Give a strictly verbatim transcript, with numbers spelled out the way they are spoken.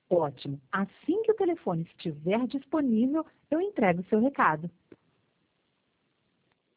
Ótimo. Assim que o telefone estiver disponível, eu entrego o seu recado.